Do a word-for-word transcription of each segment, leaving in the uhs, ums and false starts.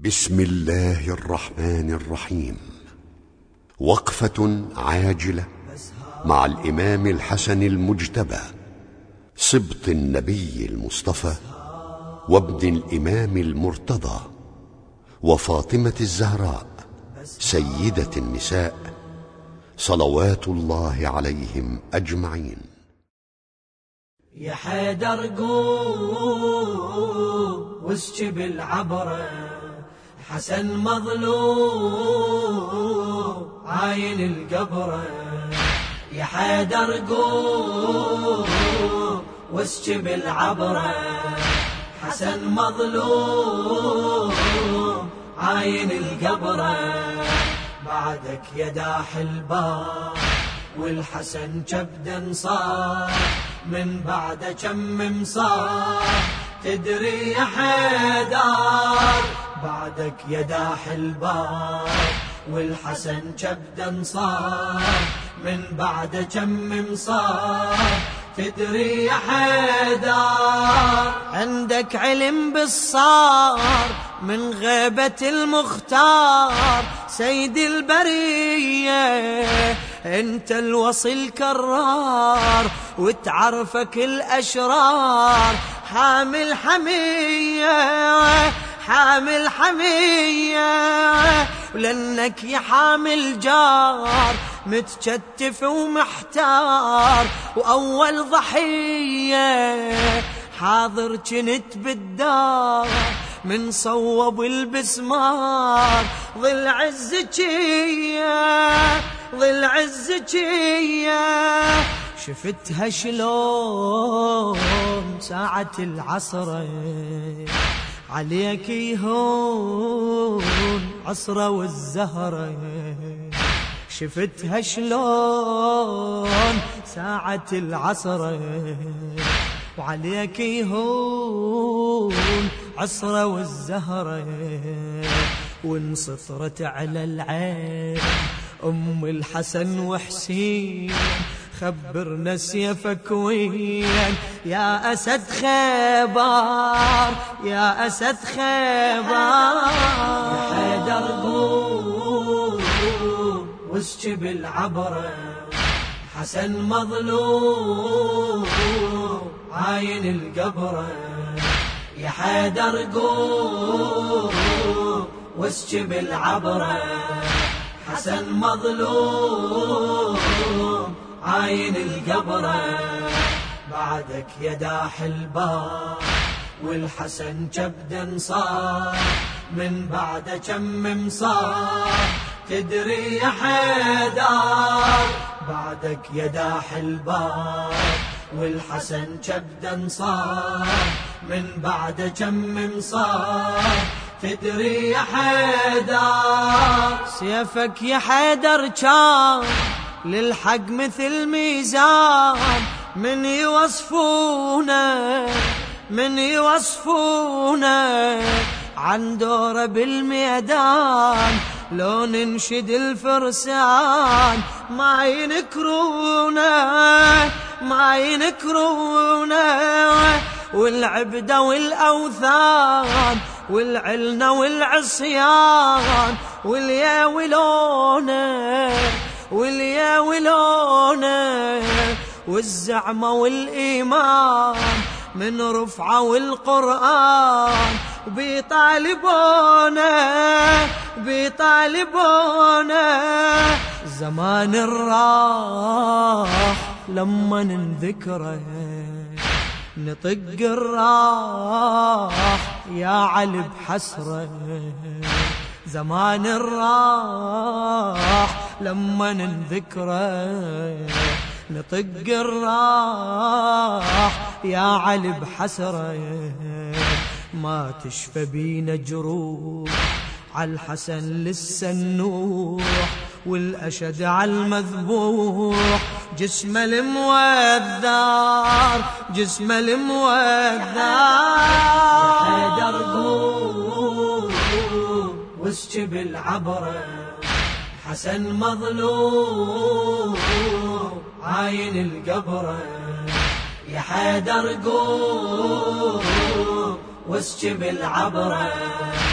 بسم الله الرحمن الرحيم. وقفة عاجلة مع الإمام الحسن المجتبى صبط النبي المصطفى وابن الإمام المرتضى وفاطمة الزهراء سيدة النساء صلوات الله عليهم أجمعين. يا حيدر قوم واسكب العبرة، حسن مظلوم عاين القبرة. يا حيدر قوم واسكب العبرة، حسن مظلوم عاين القبرة. بعدك يا داح الباب والحسن كبدا صار، من بعد كم صار تدري يا حيدر. بعدك يا داح الباب والحسن كبدا صار، من بعد كم صار تدري يا حيدر. عندك علم بالصار من غيبة المختار سيد البرية، انت الوصي الكرار وتعرفك الأشرار. حامل حمية حامل حمية، ولأنك يا حامل جار متشتف ومحتار. وأول ضحية حاضر كنت بالدار، من صوب البسمار ظل عزكية ظل عزكية. شفتها شلون ساعة العصر عليك يهون عصرة والزهرة. شفتها شلون ساعة العصر وعليك يهون عصرة والزهرة. وانسطرت على العين أم الحسن وحسين، خبرنا سيفك وين يا أسد خيبر يا أسد خيبر. يا حيدر قوم واسكب العبرة، حسن مظلوم عاين القبرة. يا حيدر قوم واسكب العبرة، حسن مظلوم عاين القبرة. بعدك يا داح الباب والحسن كبدا صار، من بعد كم صار تدري يا حيدر. بعدك يا داح الباب والحسن كبدا صار، من بعد كم صار تدري يا حيدر. سيفك يا حيدر كان للحق مثل ميزان، من يوصفونه من يوصفونه عن دوره بالميدان. لو ننشد الفرسان ما ينكرونه ما ينكرونه. والعبدة والأوثان والعلنة والعصيان، واليا ولونه واليا ولونه. والزعمة والإيمان من رفعة والقرآن بيطالبونه بيطالبونه. زمان الراح لما ننذكره نطق الراح يا علي بحسره. زمان الراح لما ننذكره نطق الراح يا علي بحسره. ما تشفى بينا جروح عالحسن لسه النوح، والأشد عالمذبوح جسمه الموذار جسمه الموذار. يا حيدر قوم واسكب العبرة، حسن مظلوم عاين القبرة. يا حيدر قوم واسكب العبرة،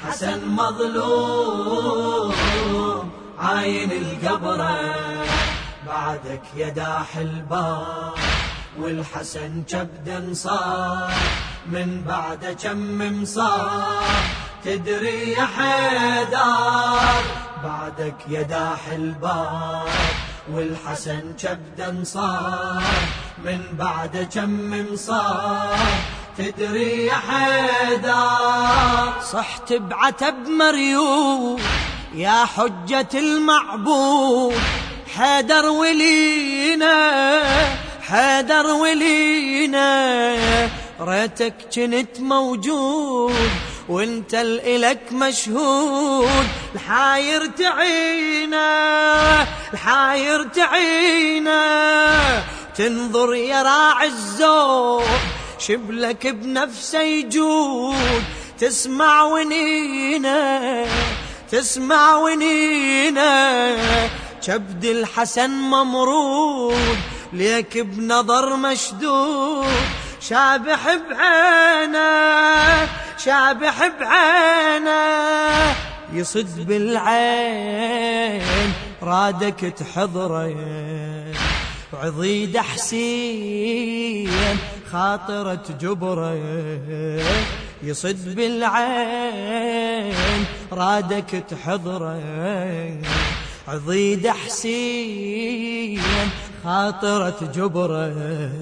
حسن مظلوم عاين القبره، بعدك يا داح الباب والحسن كبدا صار، من بعد كم صار تدري يا حيدر، بعدك يا داح الباب والحسن كبدا صار، من بعد كم صار تدري يا حيدر. صحت بعتب مريوم يا حجة المعبود، حيدر ولينا حيدر ولينا، ريتك كنت موجود وانت الإلك مشهود، الحاير تعينا الحاير تعينا، تنظر يا راعي الزود شبلك بنفسه يجود، تسمع ونينا تسمع ونينا، كبد الحسن ممرود ليك بنظر مشدود، شابح بعينه شابح بعينه، يصد بالعين رادك تحضره، وعضيد حسين خاطرة جبره، يصد بالعين رادك تحضره، عضيد حسين خاطرة جبره،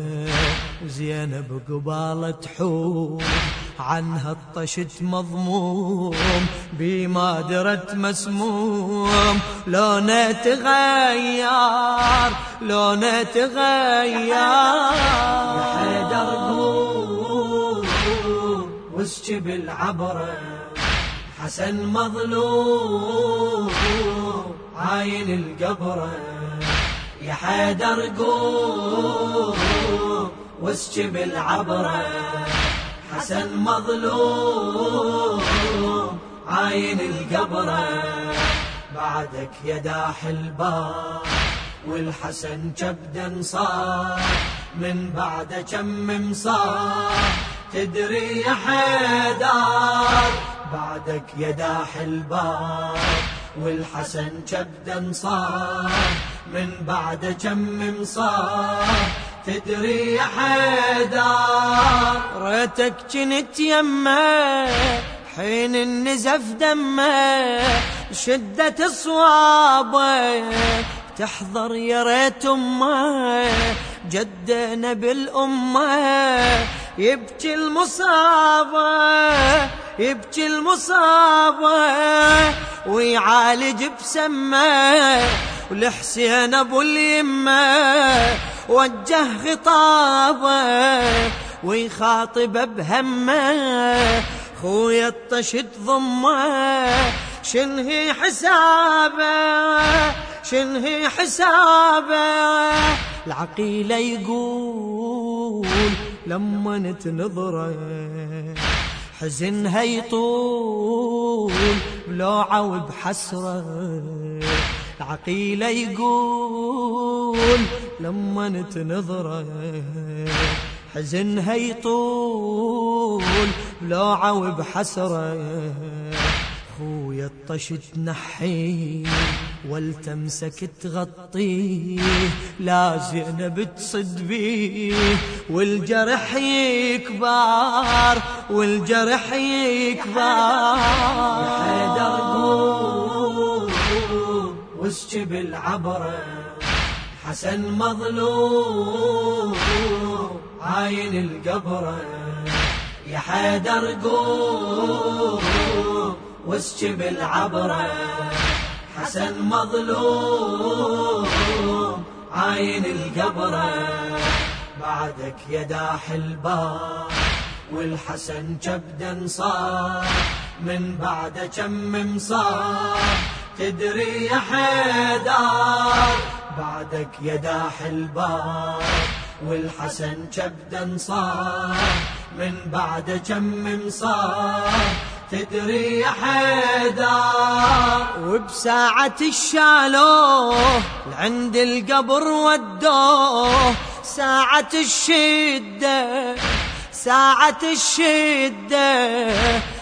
وزينب قبالة تحوم عنها الطشت مضموم، بما درت مسموم، لونه تغير لونه تغير، يا حيدر قوم واسكب العبره، حسن مظلوم عاين القبره، يا حيدر قوم واسكب العبره، حسن مظلوم عاين القبره، بعدك يا داح الباب والحسن كبدا صار، من بعد كم صار تدري يا حيدر، بعدك يا داح الباب والحسن كبدا صار، من بعد كم صار تدري يا حيدر، ريتك كنت يمه حين النزف دمه، شدة صوابه تحضر يا ريت امه، جدنا بالامه يبكي المصابه يبكي المصابه، ويعالج بسمه، والحسين ابو اليمه وجه خطابه، ويخاطب بهمه، خويا الطشت ضمه، شنهي حسابه شنهي حسابه، العقيله يقول لما نتنظره، حزنها يطول بلوعه وبحسره، العقيله يقول لما نتنظره، حزنها يطول بلوعه وبحسره، خويا الطشت نحيه والتمسك تغطيه، لا زينب تصد بيه والجرح يكبر والجرح يكبر، يا حيدر قوم واسكب العبره، حسن مظلوم عاين القبره، يا حيدر قوم واسكب العبره، حسن مظلوم عاين القبره، بعدك يا داح الباب والحسن كبدا صار، من بعد كم صار تدري يا حيدر، بعدك يا داح الباب والحسن كبدا صار، من بعد كم صار تدري يا حيدر، وبساعة الشالوه لعند القبر ودوه، ساعة الشدة ساعة الشدة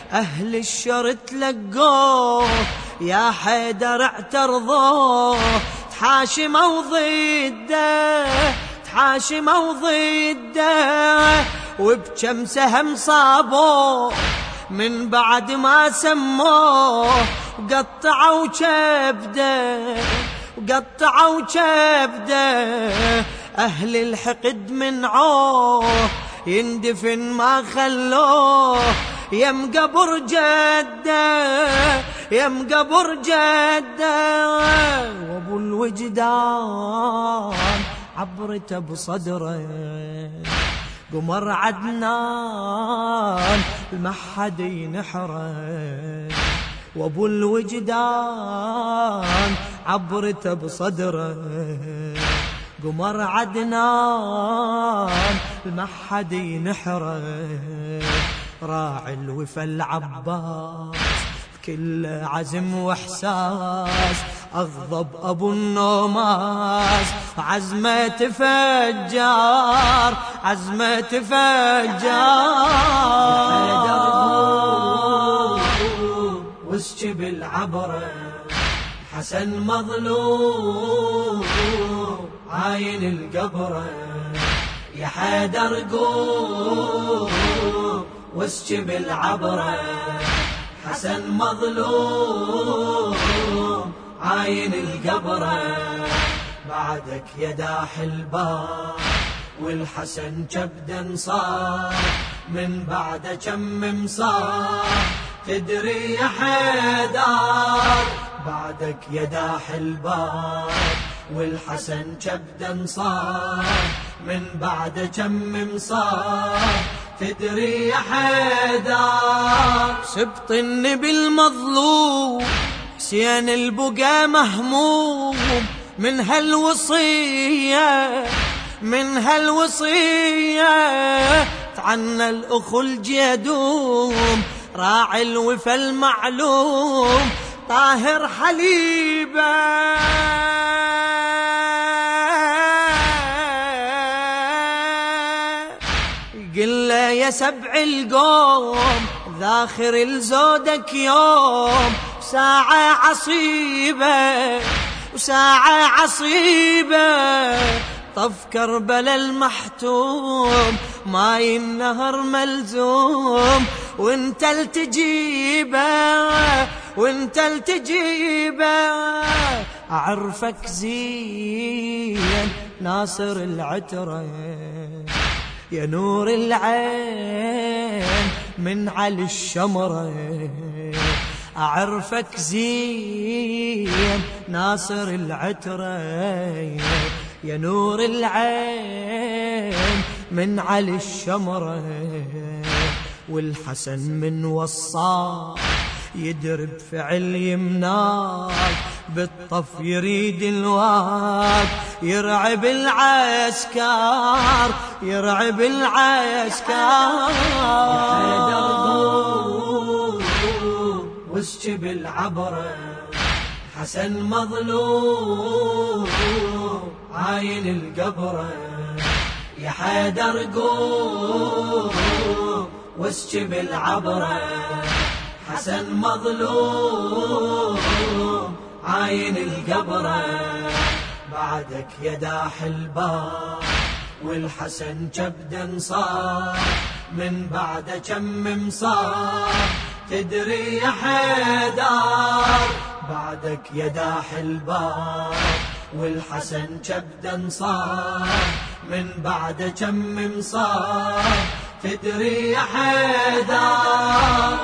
أهل الشر تلقوه يا حيدر اعترضوه، تحاشموا ضده تحاشموا ضده، وبكم سهم صابوه من بعد ما سموه، وقطعوا كبده وقطعوا كبده. أهل الحقد منعوه يندفن ما خلوه، يم قبر جده يم قبر جده. وابو الوجدان عبرته بصدره، قمر عدنان المحد ينحره. وابو الوجدان عبرته بصدره، قمر عدنان المحد ينحره. راعي الوفا العباس كل عزم واحساس، اغضب ابو النوماس عزمة فجار عزمة فجار. واسكب العبرة حسن مظلوم عاين القبره، يا حيدر قوم واسكب العبرة حسن مظلوم عاين القبره. بعدك يا داح الباب والحسن كبدا صار، من بعد كم مصار تدري يا حيدر. بعدك يا داح الباب والحسن كبدا صار، من بعد كم مصار تدري يا حيدر. سبط النبي المظلوم حسين البقى مهموم، من هالوصية من هالوصية تعنى الأخو الجدوم. راعي الوفا المعلوم طاهر حليبه، قل له يا سبع القوم ذاخر الزودك يوم، ساعة عصيبة وساعة عصيبة. طف كربلا المحتوم ماي النهر ملزوم، وانت التجيبه وانت التجيبه. اعرفك زين ناصر العترة يا نور العين من علي الشمرة. أعرفك زين ناصر العترة يا نور العين من علي الشمرة. والحسن من وصاك يدرب فعل يمناك، بالطف يريد الواك يرعب العسكر يرعب العسكر. يا حيدر قوم واسكب العبرة حسن مظلوم عاين القبره. يا حيدر قوم واسكب العبرة حسن مظلوم عاين القبره. بعدك يا داح الباب والحسن كبدا صار، من بعد كم مصار تدري يا حيدر. بعدك يا داح الباب والحسن كبدا صار، من بعد كم مصار تدري يا حيدر.